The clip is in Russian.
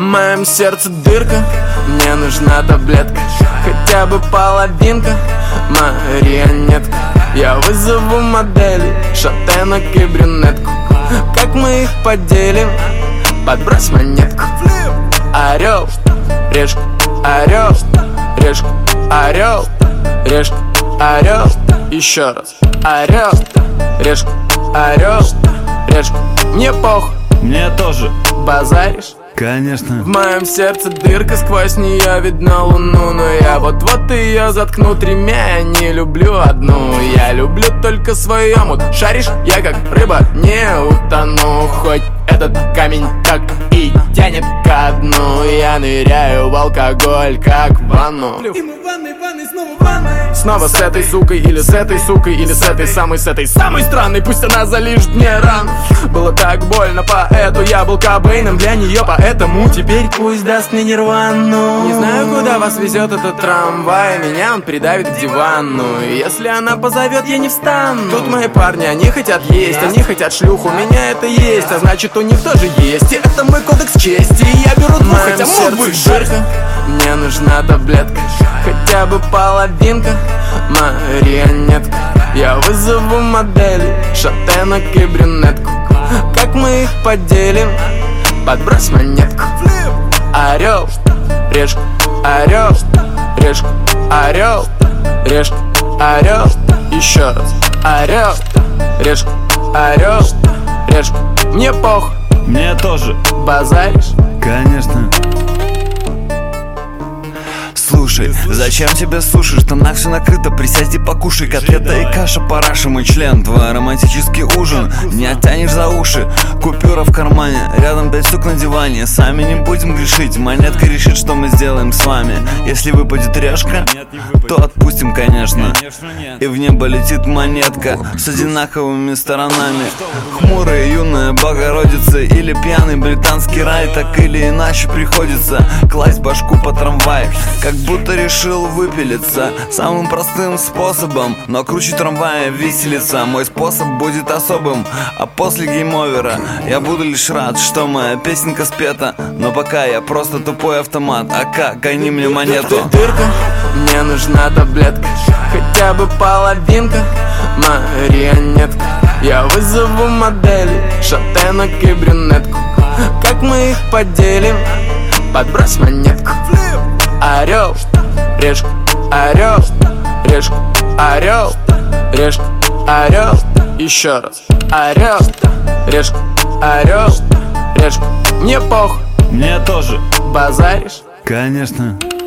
моем сердце дырка, мне нужна таблетка, хотя бы половинка, марионетка. Я вызову моделей, шатенок и брюнетку. Как мы их поделим? Подбрось монетку. Орел, решка, орел, решка, орел, решка, орел. Еще раз. Орел, решка, орел, решка. Мне похуй. Мне тоже. Базаришь? Конечно. В моем сердце дырка, сквозь нее видно луну. Но я вот-вот ее заткну тремя. Я не люблю одну, я люблю только свой омут. Шаришь? Я как рыба не утону. Хоть этот камень так и тянет ко дну. Я ныряю в алкоголь, как в ванну. И мы в ванной, снова в ванной. Снова с этой сукой, или с этой сукой, или с этой самой странной. Пусть она залижет мне рану. Было так больно, поэту я был Кобейном для нее, поэтому теперь пусть даст мне нирвану. Не знаю, куда вас везет этот трамвай, меня он придавит к дивану. И если она позовет, я не встану. Тут мои парни, они хотят есть, они хотят шлюху, у меня это есть, а значит у них тоже есть. И это мой кодекс чести, и я беру двух, хотя мог бы дырка. Мне нужна таблетка, хотя бы половинка, марионетка. Я вызову моделей, шатенок и брюнетку. Как мы их поделим? Подбрось монетку. Орел, решка, орел, решка, орел, решка, орел. Еще раз. Орел, решка, орел, решка. Мне похуй. Мне тоже. Базаришь? Конечно. Слушай, зачем тебе суши? В штанах все накрыто, присядь и покушай. Котлета и каша, параша, мой член. Твой романтический ужин, не оттянешь за уши. Купюра в кармане, рядом 5 штук на диване. Сами не будем грешить, монетка решит, что мы сделаем с вами. Если выпадет решка, то отпустим, конечно. И в небо летит монетка с одинаковыми сторонами. Хмурая юная Богородица или пьяный британский рай. Так или иначе приходится класть башку по трамваю. Как будто решил выпилиться самым простым способом, но круче трамвая виселица. Мой способ будет особым, а после гейм-овера я буду лишь рад, что моя песенка спета. Но пока я просто тупой автомат. АК, гони мне монету. Дырка, мне нужна таблетка, хотя бы половинка, марионетка. Я вызову модели, шатенок и брюнетку. Как мы их поделим? Подбрось монетку. Орел, решка, орел, решка, орел, решка, орел. Еще раз. Орел, решка, орел, решка. Мне похуй. Мне тоже. Базаришь? Конечно.